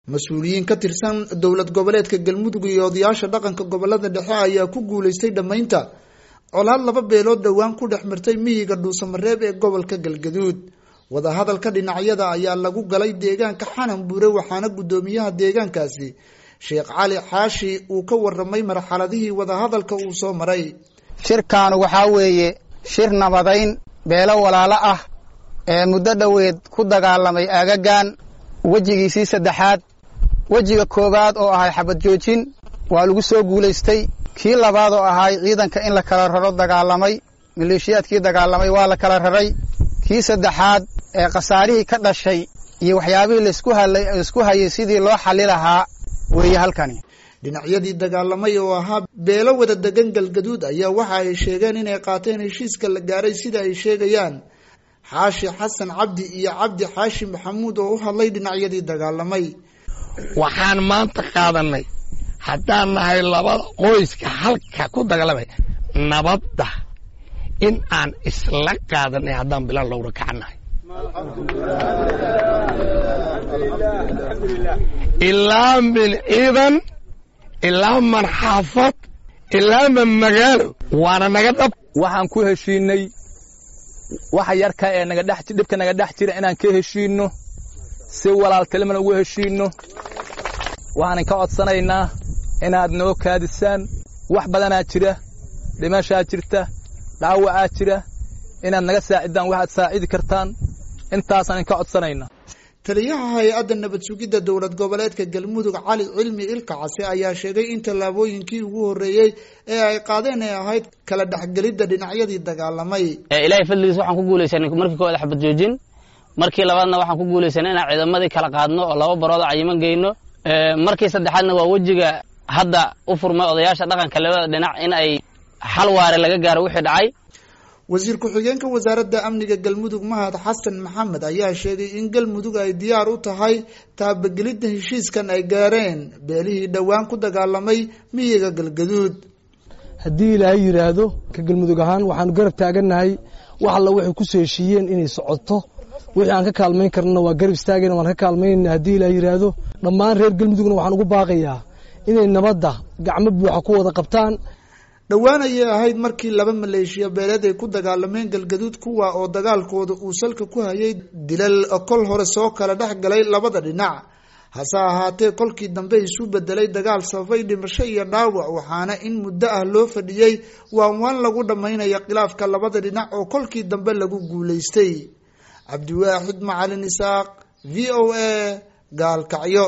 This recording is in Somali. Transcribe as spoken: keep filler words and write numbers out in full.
mas-uuliyiin ka tirsan dowlad goboleedka Galmudug iyo odayaasha dhaqanka gobolada dhexe ayaa ku guuleystay dhamaynta colaad laba beelood dhawaan ku dhexmartay miyiga Dhuusamareeb ee gobolka Galgaduud. wada hadalka dhinacyada ayaa lagu galay deegaanka Xanan Buure waxaana gudoomiyaha deegaankaasi Sheekh Cali Xaashi uu ka warramay marxaladihii wada hadalka uu soo maray. shirkaan waxa weeye shir nabadayn beelo walaalo ah ee muddo dhaweed ku dagaalamay aagagan wajigiisii saddexaad. wajiga koobaad oo ahay xabad joojin waa lagu soo guuleystay. kii labaad oo ahay ciidanka in la kala raro dagaalamay maleeshiyaadkii dagaalamay waa la kala raray. kii saddexaad ee qasaarihii ka dhashay iyo waxyaabihii la isku halay isku hayay sidii loo xalli lahaa weeye halkani. dhinacyadii dagaalamay oo ahaa beelo wada degan Galgaduud ayaa waxa ay sheegeen inay qaateen heshiiska la gaaray sida ay sheegayaan Xaashi Xasan Cabdi iyo Cabdi Xaashi Maxamuud oo u hadlay dhinacyadii dagaalamay. waxaan maanta qaadanay haddaan nahay labada qoyska halka ku dagaalamay nabadda in aan isla qaadanay haddaan bilan lowra kacanahay ilaa min ciidan ilaa man xaafad ilaa man magaalo waana naga dhab. waxaan ku heshiinay waxa yarka ee naga dhex dhibka naga dhex jira inaan ka heshiino si walaaltinimo ugu heshiino. waxaan ka codsanaynaa inaad noo kaadisaan wax badanaa jira dhimashaa jirta dhaawacaa jira inaad naga saacidaan waxaad saacidi kartaan intaasaan ka codsanaynaa. taliyaha hay'adda nabad sugidda dowlad goboleedka Galmudug Cali Cilmi Ilkacase ayaa sheegay in tallaabooyinkii ugu horeeyay ee ay qaadeen ay ahayd kala dhaxgalida dhinacyadii dagaalamay. ilaahay fadligiis waxaan ku guuleysanay markii koowaad xabad joojin markii labaadna waxaan ku guuleysanay inaan ciidamadii kala qaadno oo laba barood cayiman geyno. markii saddexaadna waa wajiga hadda u furmay odayaasha dhaqanka labada dhinac in ay xal waare laga gaaro wixii dhacay. wasiir ku-xigeenka wasaaradda amniga Galmudug Mahad Xasan Maxamed ayaa sheegay in Galmudug ay diyaar u tahay taabagelida heshiiskan ay gaareen beelihii dhawaan ku dagaalamay miyiga Galgaduud. haddii ilaahay yiraahdo ka Galmudug ahaan waxaan garab taaganahay wax alla wixii ku soo heshiiyeen inay socoto wixii aan ka kaalmeyn karnaa waa garab istaageen waan ka kaalmeynaa haddii ilaahay yiraahdo. dhammaan reer Galmudugna waxaan ugu baaqayaa inay nabadda gacmo buuxa ku wada qabtaan. dhawaan ayay ahayd markii laba maleeshiya beeleed ay ku dagaalameen Galgaduud kuwa oo dagaalkooda uu salka ku hayay dilal kol hore soo kala dhex galay labada dhinac. hase ahaatee kolkii dambe isu bedelay dagaal sababay dhimasho iyo dhaawac waxaana in muddo ah loo fadhiyay waan waan lagu dhamaynaya khilaafka labada dhinac oo kolkii dambe lagu guuleystay. Cabdiwaaxid Macalin Isaaq V O A Gaalkacyo.